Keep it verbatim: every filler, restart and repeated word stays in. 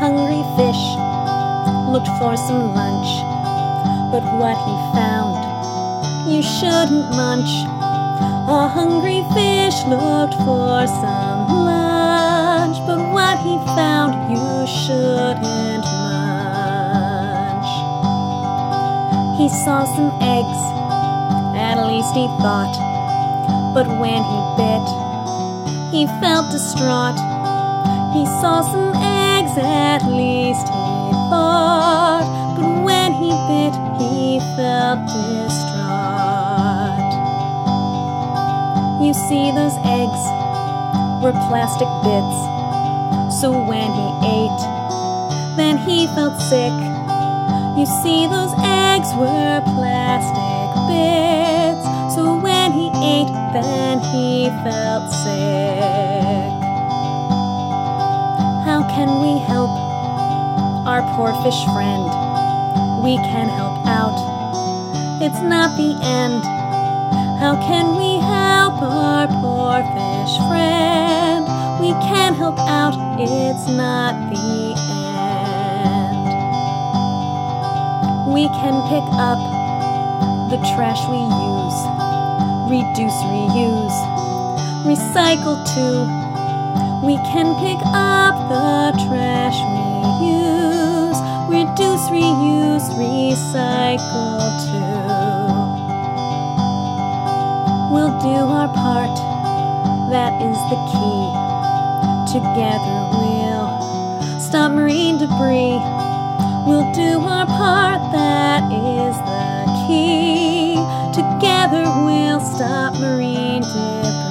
hungry fish looked for some lunch, but what he found you shouldn't munch. A hungry fish looked for some lunch, but what he found you shouldn't munch. He saw some eggs, at least he thought, but when he bit, he felt distraught. He saw some eggs, at least he thought, but when he bit, he felt distraught. You see, those eggs were plastic bits, so when he ate, then he felt sick. You see, those eggs were plastic bits, so when he ate, then he felt sick. How can we help our poor fish friend? We can help out, it's not the end. How can we help our poor fish friend? We can help out, it's not the end. We can pick up the trash we use, reduce, reuse, recycle too. We can pick up the trash we use, reduce, reuse, recycle too. We'll do our part, that is the key. Together we'll stop marine debris. We'll do our part, that is the key. Together we'll stop marine debris.